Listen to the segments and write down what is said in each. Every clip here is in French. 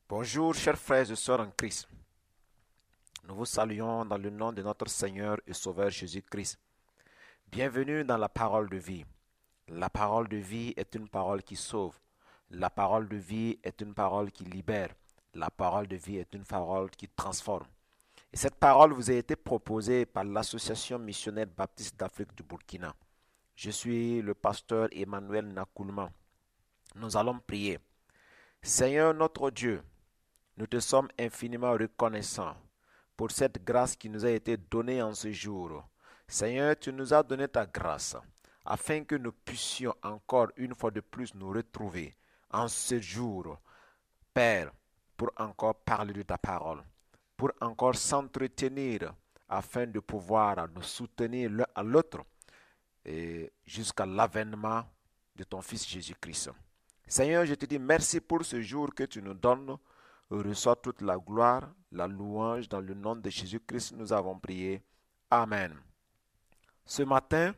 Bonjour, chers frères et sœurs en Christ. Nous vous saluons dans le nom de notre Seigneur et Sauveur Jésus-Christ. Bienvenue dans la parole de vie. La parole de vie est une parole qui sauve. La parole de vie est une parole qui libère. La parole de vie est une parole qui transforme. Et cette parole vous a été proposée par l'Association missionnaire baptiste d'Afrique du Burkina. Je suis le pasteur Emmanuel Nakoulman. Nous allons prier. Seigneur notre Dieu, nous te sommes infiniment reconnaissants pour cette grâce qui nous a été donnée en ce jour. Seigneur, tu nous as donné ta grâce afin que nous puissions encore une fois de plus nous retrouver en ce jour, Père, pour encore parler de ta parole, pour encore s'entretenir afin de pouvoir nous soutenir l'un à l'autre et jusqu'à l'avènement de ton Fils Jésus-Christ. Seigneur, je te dis merci pour ce jour que tu nous donnes. Reçois toute la gloire, la louange. Dans le nom de Jésus-Christ, nous avons prié. Amen. Ce matin,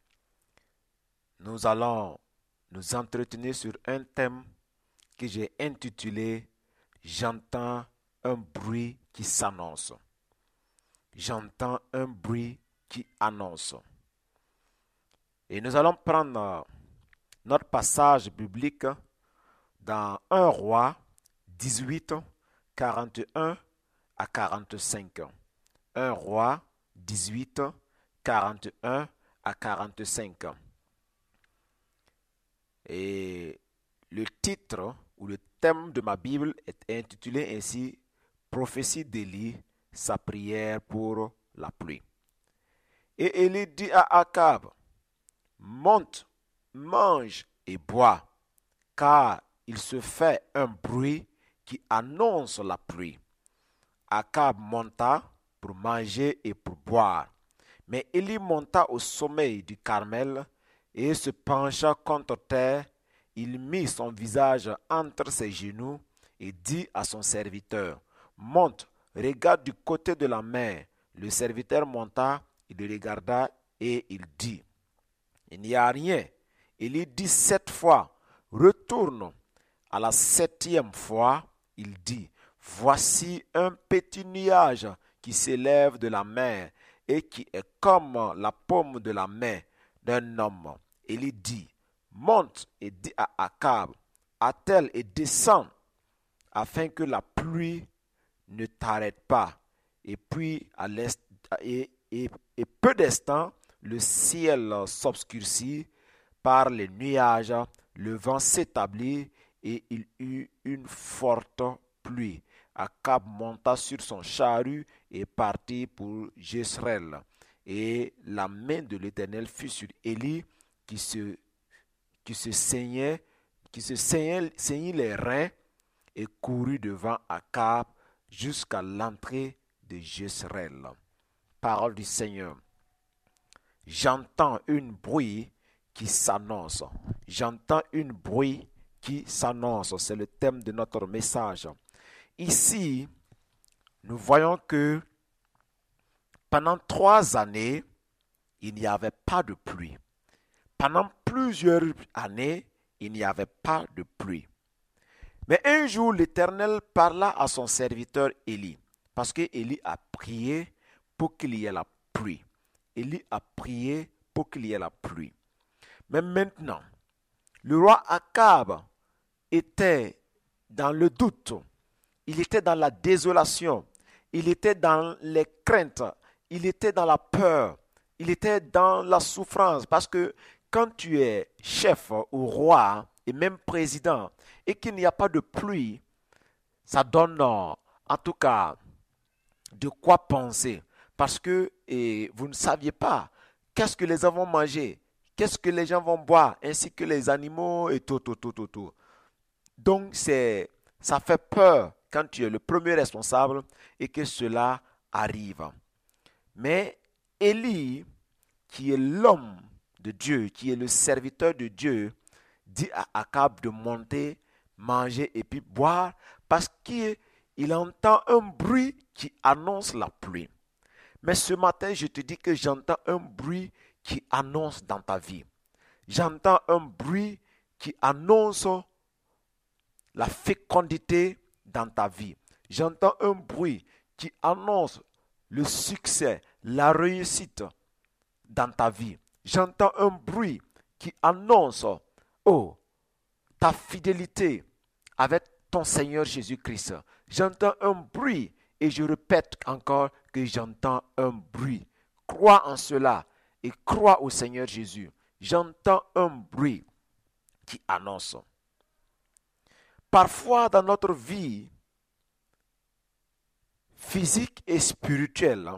nous allons nous entretenir sur un thème que j'ai intitulé « J'entends un bruit qui s'annonce ». J'entends un bruit qui annonce. Et nous allons prendre notre passage biblique dans 1 Roi 18, 41 à 45. 1 Roi 18, 41 à 45. Et le titre ou le thème de ma Bible est intitulé ainsi Prophétie d'Élie, sa prière pour la pluie. Et Élie dit à Akab, monte, mange et bois, car il se fait un bruit qui annonce la pluie. Akab monta pour manger et pour boire. Mais Élie monta au sommet du Carmel et se pencha contre terre. Il mit son visage entre ses genoux et dit à son serviteur, monte, regarde du côté de la mer. Le serviteur monta, il regarda et il dit, il n'y a rien. Élie dit 7 fois, retourne. À la 7e fois, il dit, voici un petit nuage qui s'élève de la mer et qui est comme la paume de la main d'un homme. Élie dit, monte et dit à Akab, attelle et descends, afin que la pluie ne t'arrête pas. Et puis, et peu d'instants, le ciel s'obscurcit par les nuages, le vent s'établit et il eut une forte pluie. Akab monta sur son charrue et partit pour Jezreel. Et la main de l'Éternel fut sur Élie qui se saignit les reins et courut devant Akab jusqu'à l'entrée de Jezreel. Parole du Seigneur. J'entends un bruit qui s'annonce. J'entends un bruit qui s'annonce. C'est le thème de notre message. Ici, nous voyons que pendant 3 années, il n'y avait pas de pluie. Pendant plusieurs années, il n'y avait pas de pluie. Mais un jour, l'Éternel parla à son serviteur Élie, parce que Élie a prié pour qu'il y ait la pluie. Élie a prié pour qu'il y ait la pluie. Mais maintenant, le roi Akab était dans le doute, il était dans la désolation, il était dans les craintes, il était dans la peur, il était dans la souffrance. Parce que quand tu es chef ou roi et même président et qu'il n'y a pas de pluie, ça donne en tout cas de quoi penser. Parce que vous ne saviez pas qu'est-ce que les gens vont manger, qu'est-ce que les gens vont boire, ainsi que les animaux et tout. Donc ça fait peur quand tu es le premier responsable et que cela arrive. Mais Élie, qui est l'homme de Dieu, qui est le serviteur de Dieu, dit à Akab de monter, manger et puis boire parce qu'il entend un bruit qui annonce la pluie. Mais ce matin, je te dis que j'entends un bruit qui annonce dans ta vie. J'entends un bruit qui annonce la fécondité dans ta vie. J'entends un bruit qui annonce le succès, la réussite dans ta vie. J'entends un bruit qui annonce, oh, ta fidélité avec ton Seigneur Jésus-Christ. J'entends un bruit et je répète encore que j'entends un bruit. Crois en cela et crois au Seigneur Jésus. J'entends un bruit qui annonce. Parfois dans notre vie physique et spirituelle,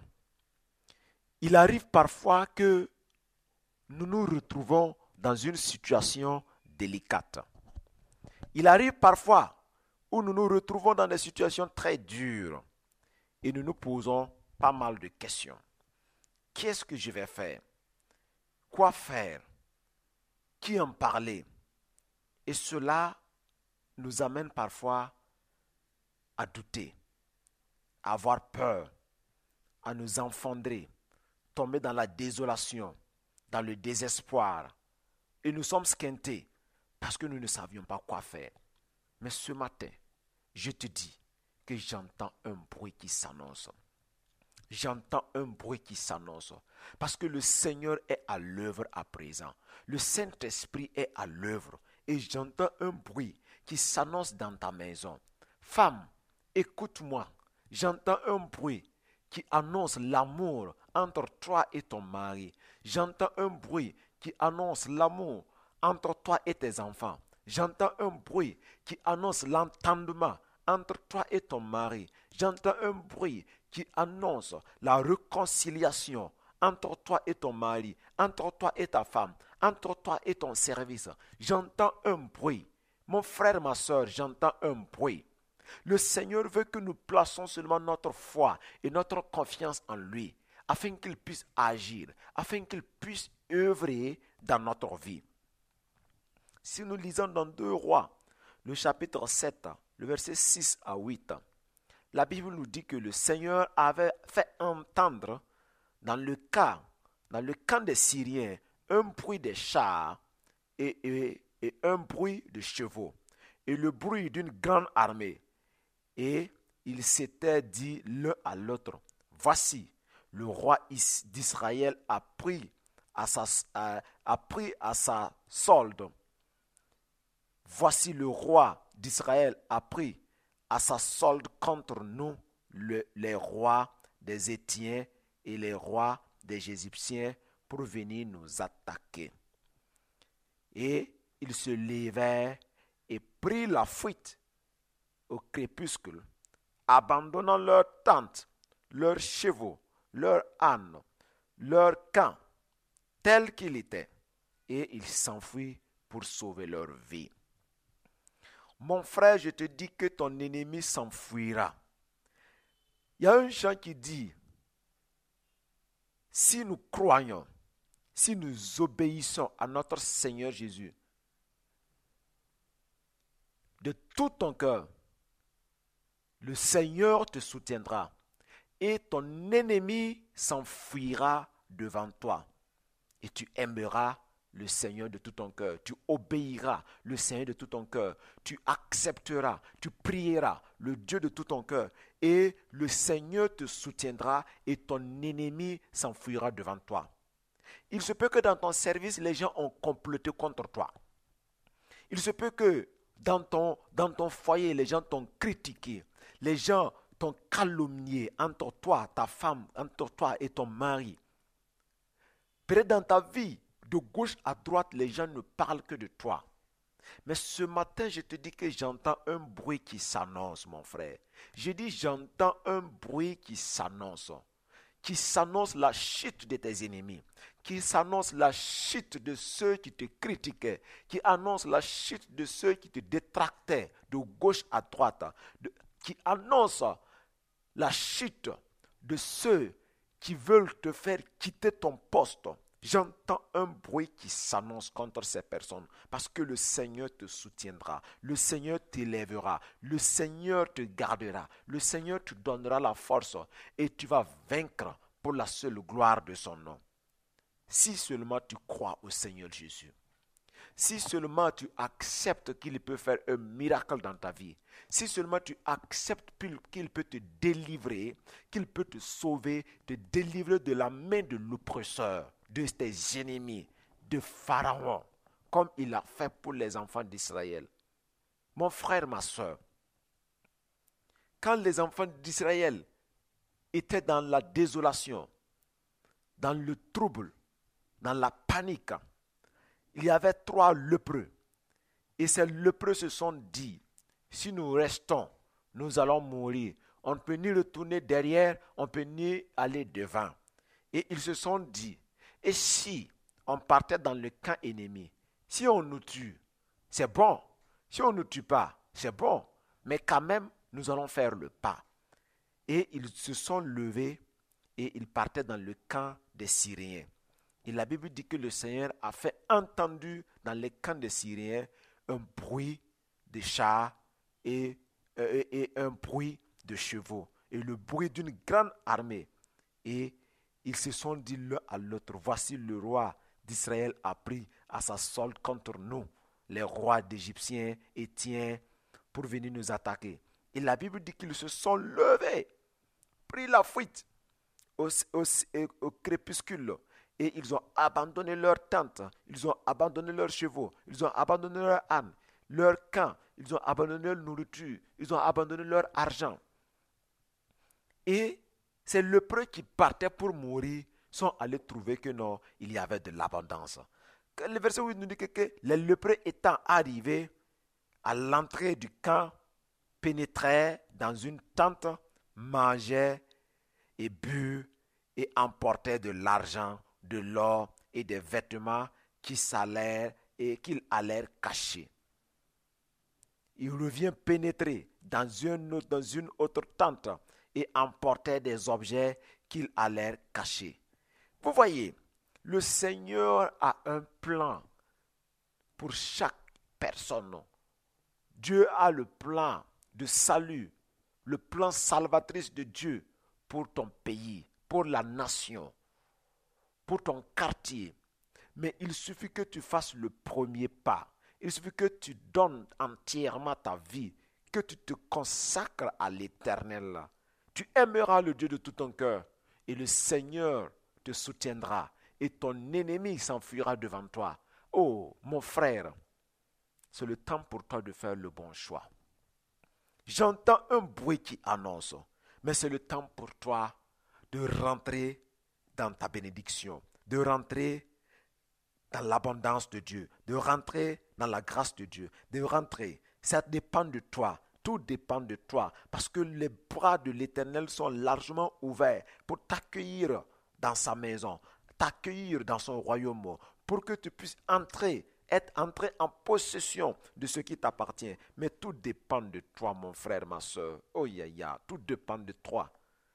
il arrive parfois que nous nous retrouvons dans une situation délicate. Il arrive parfois où nous nous retrouvons dans des situations très dures et nous nous posons pas mal de questions. Qu'est-ce que je vais faire? Quoi faire? Qui en parler? Et cela nous amène parfois à douter, à avoir peur, à nous enfandrer, tomber dans la désolation, dans le désespoir. Et nous sommes squintés parce que nous ne savions pas quoi faire. Mais ce matin, je te dis que j'entends un bruit qui s'annonce. J'entends un bruit qui s'annonce. Parce que le Seigneur est à l'œuvre à présent. Le Saint-Esprit est à l'œuvre. Et j'entends un bruit qui s'annonce dans ta maison. Femme, écoute-moi. J'entends un bruit qui annonce l'amour entre toi et ton mari. J'entends un bruit qui annonce l'amour entre toi et tes enfants. J'entends un bruit qui annonce l'entendement entre toi et ton mari. J'entends un bruit qui annonce la réconciliation entre toi et ton mari, entre toi et ta femme, entre toi et ton service. J'entends un bruit. Mon frère, ma soeur, j'entends un bruit. Le Seigneur veut que nous plaçons seulement notre foi et notre confiance en lui, afin qu'il puisse agir, afin qu'il puisse œuvrer dans notre vie. Si nous lisons dans 2 Rois, le chapitre 7, le verset 6 à 8, la Bible nous dit que le Seigneur avait fait entendre dans le camp des Syriens un bruit de chars et un bruit de chevaux et le bruit d'une grande armée. Et ils s'étaient dit l'un à l'autre, voici, le roi d'Israël a pris à sa solde. Voici le roi d'Israël a pris à sa solde contre nous les rois des Hétiens et les rois des Égyptiens pour venir nous attaquer. Et ils se levèrent et prirent la fuite au crépuscule, abandonnant leurs tentes, leurs chevaux, leurs ânes, leur camp, tel qu'il était, et ils s'enfuirent pour sauver leur vie. Mon frère, je te dis que ton ennemi s'enfuira. Il y a un chant qui dit, si nous croyons, si nous obéissons à notre Seigneur Jésus, de tout ton cœur, le Seigneur te soutiendra et ton ennemi s'enfuira devant toi. Et tu aimeras le Seigneur de tout ton cœur. Tu obéiras le Seigneur de tout ton cœur. Tu accepteras, tu prieras le Dieu de tout ton cœur. Et le Seigneur te soutiendra et ton ennemi s'enfuira devant toi. Il se peut que dans ton service, les gens ont comploté contre toi. Il se peut que dans ton foyer, les gens t'ont critiqué. Les gens t'ont calomnié entre toi, ta femme, entre toi et ton mari. Peut-être dans ta vie, de gauche à droite, les gens ne parlent que de toi. Mais ce matin, je te dis que j'entends un bruit qui s'annonce, mon frère. Je dis, j'entends un bruit qui s'annonce la chute de tes ennemis, qui s'annonce la chute de ceux qui te critiquaient, qui annonce la chute de ceux qui te détractaient de gauche à droite, qui annonce la chute de ceux qui veulent te faire quitter ton poste. J'entends un bruit qui s'annonce contre ces personnes parce que le Seigneur te soutiendra, le Seigneur t'élèvera, le Seigneur te gardera, le Seigneur te donnera la force et tu vas vaincre pour la seule gloire de son nom. Si seulement tu crois au Seigneur Jésus. si seulement tu acceptes qu'il peut faire un miracle dans ta vie, si seulement tu acceptes qu'il peut te délivrer, qu'il peut te sauver, te délivrer de la main de l'oppresseur, de tes ennemis, de Pharaon, comme il a fait pour les enfants d'Israël. Mon frère, ma soeur, quand les enfants d'Israël étaient dans la désolation, dans le trouble, dans la panique, il y avait 3 lépreux. Et ces lépreux se sont dit, si nous restons, nous allons mourir. On ne peut ni retourner derrière, on ne peut ni aller devant. Et ils se sont dit, et si on partait dans le camp ennemi, si on nous tue, c'est bon. Si on ne nous tue pas, c'est bon. Mais quand même, nous allons faire le pas. Et ils se sont levés et ils partaient dans le camp des Syriens. Et la Bible dit que le Seigneur a fait entendre dans les camps des Syriens un bruit de chars et un bruit de chevaux et le bruit d'une grande armée. Et ils se sont dit l'un à l'autre, voici le roi d'Israël a pris à sa solde contre nous, les rois d'Égyptiens, Étiens, pour venir nous attaquer. Et la Bible dit qu'ils se sont levés, pris la fuite au crépuscule. Et ils ont abandonné leurs tentes, ils ont abandonné leurs chevaux, ils ont abandonné leurs ânes, leur camp, ils ont abandonné leur nourriture, ils ont abandonné leur argent. Et ces lépreux qui partaient pour mourir sont allés trouver que non, il y avait de l'abondance. Le verset 8 nous dit que les lépreux étant arrivés à l'entrée du camp, pénétraient dans une tente, mangeaient et burent et emportaient de l'argent, de l'or et des vêtements qu'ils allèrent cacher. Il revient pénétrer dans une autre tente et emporter des objets qu'ils allèrent cacher. Vous voyez, le Seigneur a un plan pour chaque personne. Dieu a le plan de salut, le plan salvatrice de Dieu pour ton pays, pour la nation, pour ton quartier. Mais il suffit que tu fasses le premier pas. Il suffit que tu donnes entièrement ta vie, que tu te consacres à l'Éternel. Tu aimeras le Dieu de tout ton cœur et le Seigneur te soutiendra et ton ennemi s'enfuira devant toi. Oh, mon frère, c'est le temps pour toi de faire le bon choix. J'entends un bruit qui annonce, mais c'est le temps pour toi de rentrer dans ta bénédiction, de rentrer dans l'abondance de Dieu, de rentrer dans la grâce de Dieu, de rentrer. Ça dépend de toi. Tout dépend de toi parce que les bras de l'Éternel sont largement ouverts pour t'accueillir dans sa maison, t'accueillir dans son royaume pour que tu puisses être entré en possession de ce qui t'appartient. Mais tout dépend de toi, mon frère, ma soeur. Oh ya, tout dépend de toi.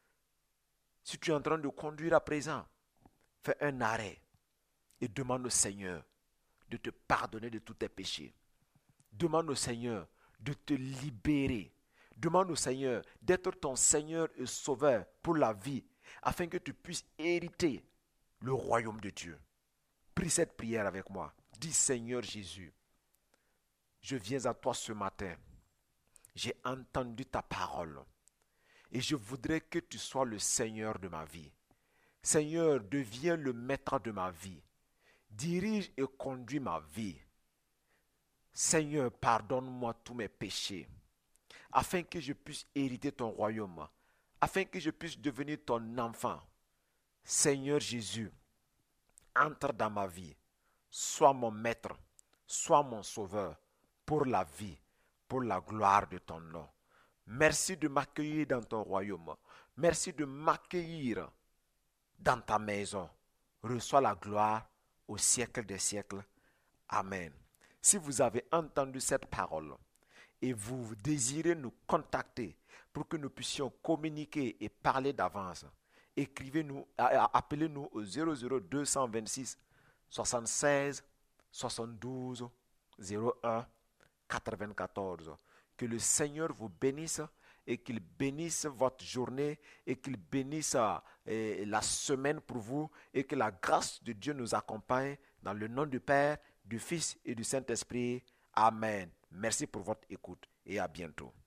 Si tu es en train de conduire à présent, fais un arrêt et demande au Seigneur de te pardonner de tous tes péchés. Demande au Seigneur de te libérer. Demande au Seigneur d'être ton Seigneur et Sauveur pour la vie, afin que tu puisses hériter le royaume de Dieu. Prie cette prière avec moi. Dis, Seigneur Jésus, je viens à toi ce matin. J'ai entendu ta parole et je voudrais que tu sois le Seigneur de ma vie. Seigneur, deviens le maître de ma vie. Dirige et conduis ma vie. Seigneur, pardonne-moi tous mes péchés, afin que je puisse hériter ton royaume, afin que je puisse devenir ton enfant. Seigneur Jésus, entre dans ma vie, sois mon maître, sois mon sauveur, pour la vie, pour la gloire de ton nom. Merci de m'accueillir dans ton royaume. Merci de m'accueillir dans ta maison. Reçois la gloire au siècle des siècles. Amen. Si vous avez entendu cette parole et vous désirez nous contacter pour que nous puissions communiquer et parler d'avance, écrivez-nous, appelez-nous au 00226 76 72 01 94. Que le Seigneur vous bénisse et qu'il bénisse votre journée et qu'il bénisse la semaine pour vous et que la grâce de Dieu nous accompagne dans le nom du Père, du Fils et du Saint-Esprit. Amen. Merci pour votre écoute et à bientôt.